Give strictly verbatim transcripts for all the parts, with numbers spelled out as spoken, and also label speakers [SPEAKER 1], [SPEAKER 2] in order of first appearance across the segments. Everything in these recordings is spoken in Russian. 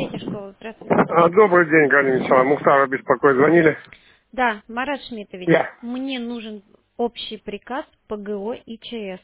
[SPEAKER 1] Третья школа, здравствуйте.
[SPEAKER 2] А, Добрый день, Галина Михайловна. Мухтара беспокоит. Звонили?
[SPEAKER 1] Да, Марат Шмитович,
[SPEAKER 2] Я.
[SPEAKER 1] мне нужен общий приказ по ГО и ЧС.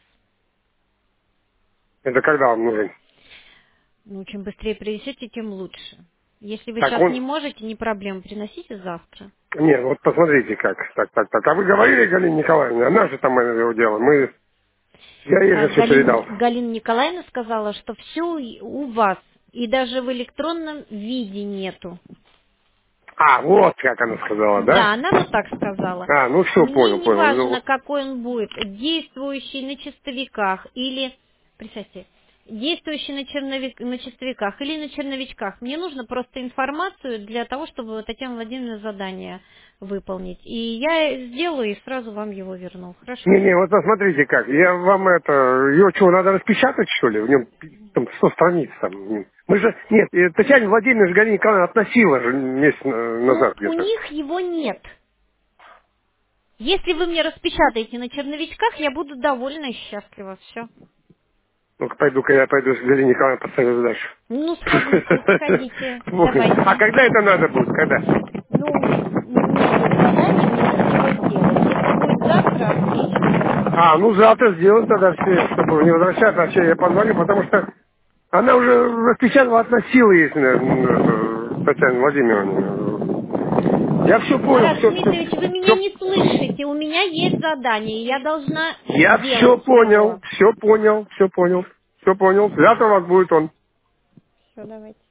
[SPEAKER 2] Это когда вам нужен?
[SPEAKER 1] Ну, чем быстрее принесете, тем лучше. Если вы
[SPEAKER 2] Так,
[SPEAKER 1] сейчас
[SPEAKER 2] он...
[SPEAKER 1] не можете, не проблема, приносите завтра.
[SPEAKER 2] Нет, вот посмотрите как. Так, так, так. А вы говорили Галине Николаевне? Она же там его дело. Мы... Я ей
[SPEAKER 1] А,
[SPEAKER 2] же все
[SPEAKER 1] Галина,
[SPEAKER 2] передал.
[SPEAKER 1] Галина Николаевна сказала, что все у вас, и даже в электронном виде нету.
[SPEAKER 2] А, вот как она сказала, да?
[SPEAKER 1] Да, она вот так сказала.
[SPEAKER 2] А, ну все,
[SPEAKER 1] Мне
[SPEAKER 2] понял,
[SPEAKER 1] не
[SPEAKER 2] понял.
[SPEAKER 1] важно,
[SPEAKER 2] Ну,
[SPEAKER 1] какой он будет, действующий на чистовиках или, представьте, действующий на, черновик, на чистовиках или на черновичках. Мне нужно просто информацию для того, чтобы вот Татьяна Владимировна задание выполнить. И я сделаю и сразу вам его верну. Хорошо?
[SPEAKER 2] Не-не, вот посмотрите как. Я вам это... Ее что, надо распечатать, что ли? В нем там сто страниц там. Мы же... Нет, э, Татьяна Владимировна Галина Николаевна относила же месяц э,
[SPEAKER 1] Ну,
[SPEAKER 2] назад
[SPEAKER 1] у
[SPEAKER 2] где-то.
[SPEAKER 1] них его нет. Если вы мне распечатаете на черновичках, я буду довольна и счастлива. Все.
[SPEAKER 2] Ну-ка, пойду-ка я пойду с Галиной Николаевной поставлю задачу.
[SPEAKER 1] Ну, сходите, сходите,
[SPEAKER 2] А
[SPEAKER 1] давайте.
[SPEAKER 2] когда это надо будет? Когда?
[SPEAKER 1] Ну, у меня есть задание, мне нужно его сделать. Если будет завтра, отлично.
[SPEAKER 2] А, ну завтра сделать тогда все, чтобы не возвращаться, вообще я позвоню, потому что она уже распечатала, относила, если э, Татьяна Владимировна. Я все понял,
[SPEAKER 1] Марат
[SPEAKER 2] все, все,
[SPEAKER 1] Шмитович, вы меня
[SPEAKER 2] все.
[SPEAKER 1] не слышите. У меня есть задание, и я должна
[SPEAKER 2] Я все
[SPEAKER 1] сделать
[SPEAKER 2] понял,
[SPEAKER 1] его.
[SPEAKER 2] все понял, все понял, все понял. Завтра у вас будет он.
[SPEAKER 1] Все, давайте.